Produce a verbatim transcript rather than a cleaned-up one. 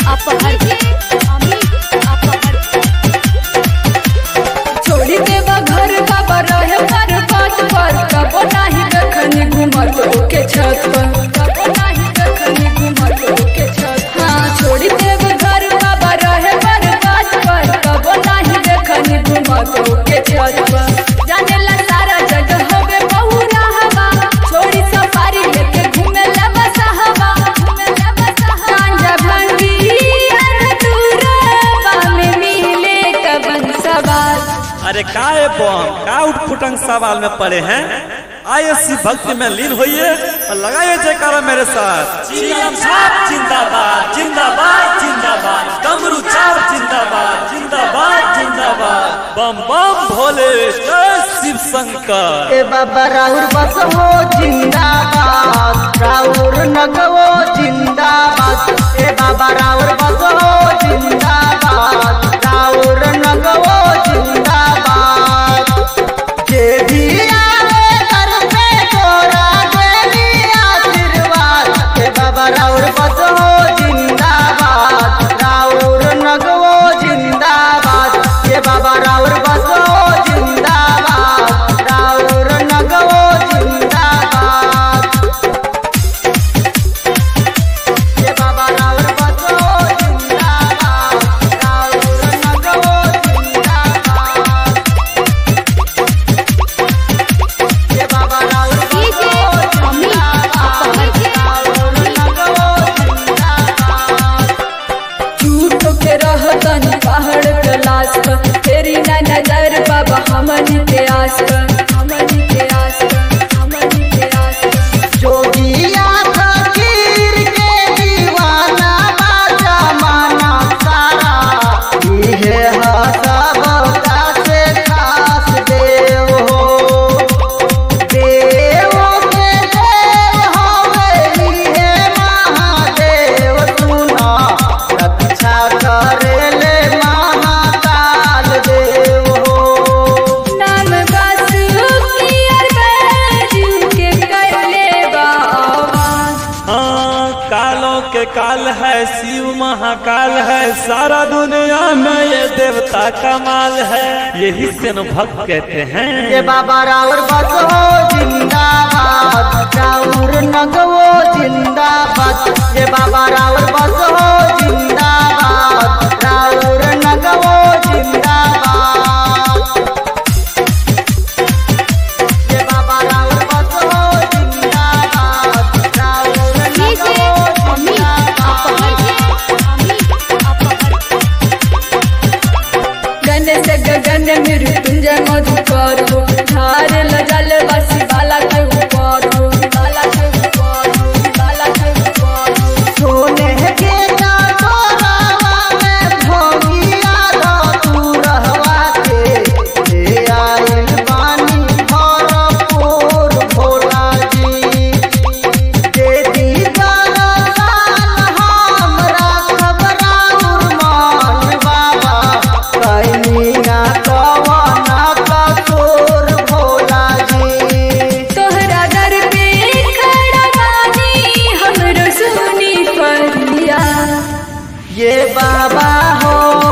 अपहर अमित अपहर छोड़ी देवा घर बाबा रहे पर बात पर कबो नहीं देखनी घूमत के छत पर कबो नहीं देखनी घूमत के छत हाँ छोड़ी देवा घर बाबा रहे पर बात पर कबो नहीं देखनी घूमत के छत पर जाने ला सारा जगह होवे बहुरा हवा छोड़ी सफारी लेके घूमे ला बसहवा घूमे ला बसहवा गांजा भंगी अरे काहे बम का उठपुटंग सवाल में पड़े हैं। आइए शिव भक्ति में लीन होइए और लगाइए जयकारा मेरे साथ। चीलम छाप जिंदाबाद जिंदाबाद जिंदाबाद, डमरू छाप जिंदाबाद जिंदाबाद जिंदाबाद, बम बम भोले जय शिव शंकर। ए बाबा राउर बस हो जिंदाबाद, राउर नगवो जिंदाबाद। ए बाबा राउर बस हो जिंदाबाद, राउर नगवो जिंदाबाद। जे भी आवे कर पे तोरा देवी आशीर्वाद। ए बाबा राउर बस हो जिंदाबाद, राउर नगवो जिंदाबाद। ए बाबा राउर बस हो जिंदाबाद, राउर नगवो जिंदाबाद। ए बाबा राउर बस हो जिंदाबाद, राउर नगवो जिंदाबाद। ए बाबा राउर बस हो जिंदाबाद, राउर नगवो जिंदाबाद। झूठो के रहतन पहाड़ के लाश पर तेरी ना नजर बाबा हमनी के आस पर हमनी के आस पर हमनी के आस पर जोगिया फकीर के दीवाना बाजा माना सारा। इहे सबका से खास देव हो, देवों के देव होवे इहे महादेव। सुना रक्षा करेले महाकाल देव हो। नाम बासुकी अरबैजू के करले बाबा हाँ कालों के काल है शिव महाकाल है, सारा दुनिया में ये देवता कमाल है, यही से न भक्त कहते हैं। ये बाबा राउर बस हो जिंदाबाद, राउर नगवो जिंदाबाद। ये बाबा राउर बस हो जिंदाबाद, राउर नगवो जिंदाबाद। ये बाबा राउर बस हो जिंदाबाद, राउर नगवो जिंदाबाद। गण से गगन मृत्युंजय मधुकर हो, धार लजल बसी बाला के ऊपर हो, बाला के ऊपर हो, बाला के ऊपर हो। सोने के कटोरावा में भोगिया तू रहवा के, ले आइल बानी भरपूर भोला जी। दे दी दरसान हमरा खबराउर मान बाबा, कैनी ना कवना कसूर भोला जी। तोहरा दर पे खड़ा बानी हमरो सुनी फरिया। ये बाबा हो